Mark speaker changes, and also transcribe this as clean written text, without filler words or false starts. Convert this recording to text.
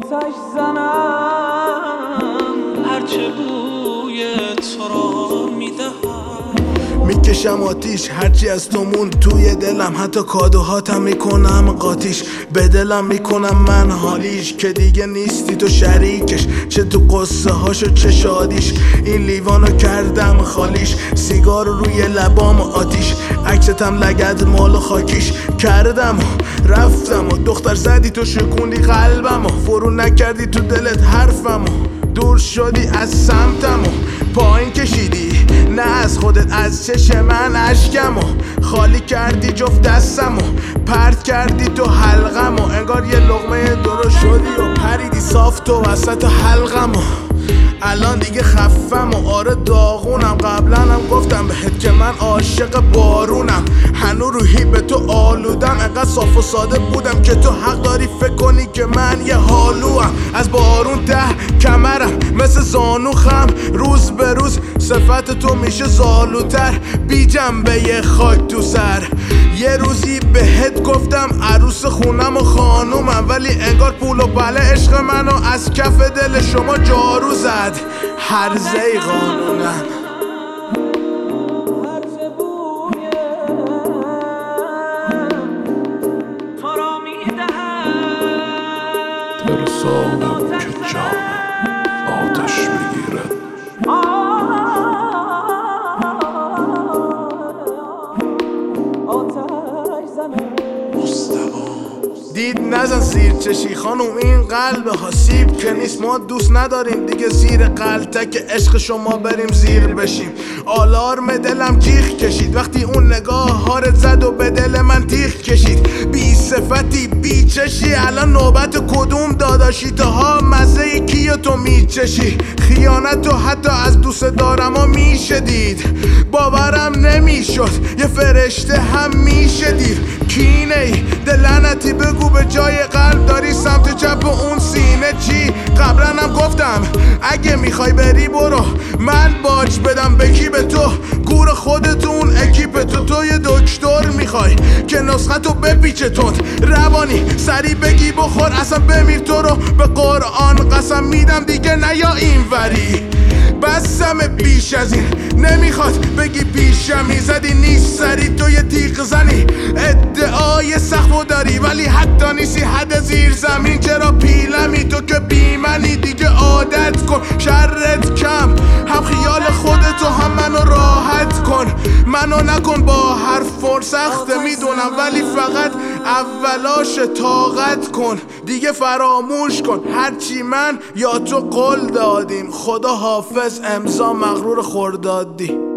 Speaker 1: آتش زنم
Speaker 2: هرچه بوی تو را میدهم
Speaker 3: میکشم آتیش هرچی از تو مون توی دلم، حتی کادوهاتم میکنم قاطیش، به دلم میکنم من حالیش که دیگه نیستی تو شریکش، چه تو قصه هاشو چه شادیش، این لیوانو کردم خالیش، سیگار روی لبام آتیش، عکستم لگد مال خاکیش کردم و رفتم و دختر زدی تو شکوندی قلبم و فرو نکردی تو دلت حرفم و دور شدی از سمتم و پایین کشیدی نه از خودت از چشم من اشکم و خالی کردی جفت دستم و پرت کردی تو حلقم و انگار یه لقمه درست شدی و پریدی صاف تو وسط حلقم و الان دیگه خفم و آره داغونم، قبلا هم گفتم بهت که من عاشق بارونم، هنو روحی به تو آلودم، انقدر صاف و ساده بودم که تو حق داری فکر کنی که من یه حالوام، از بارون کمرم مثل زانو خم، روز به روز صفت تو میشه زالوتر، بی جنبه خاک تو سر، یه روزی بهت گفتم عروس خونم و خانومم، ولی انگار پول و بله عشق منو از کف دل شما جارو زد، هرزه قانونم
Speaker 4: ترسانم که جانم آتش میگیرد
Speaker 3: دید نزن زیر چشی خانوم، این قلب حسیب که نیست، ما دوست نداریم دیگه زیر قلتک عشق شما بریم زیر بشیم، آلارم دلم جیغ کشید وقتی اون نگاه هارت زد و به دل من تیغ کشید، بی صفتی بی چشی الان نوبت کدوم داداشی، تاها مزه کیو تو میچشی، خیانت تو حتی از دوست دارم ها میشه دید، باورم نمیشد یه فرشته هم میشه دید، کینه ای دلنتی بگو به جای قلب داری سمت چپ اون سینه چی، قبلا هم گفتم اگه میخوای بری برو، من باج بدم به کی، به تو گور خودتون اکیپ تو یه دکتر میخوای که نسختو بپیچه تند، روانی سری بگی بخور اصلا بمیر، تو رو به قرآن قسم میدم دیگه نیا این وری، بسم بیش از این نمیخواد بگی پیشمی، زدی نیست سری تو یه تیغ زنی، ادعای سخفو داری ولی حتی نیستی حد زیر زمین، چرا پیلمی تو که بیمنی دیگه عادت کن، شرت کم هم خیال خودتو هم منو راحت کن، منو نکن با حرف سخته میدونم ولی فقط اولاش طاقت کن، دیگه فراموش کن هرچی من یا تو قول دادیم، خدا حافظ امضا مغرور خردادی.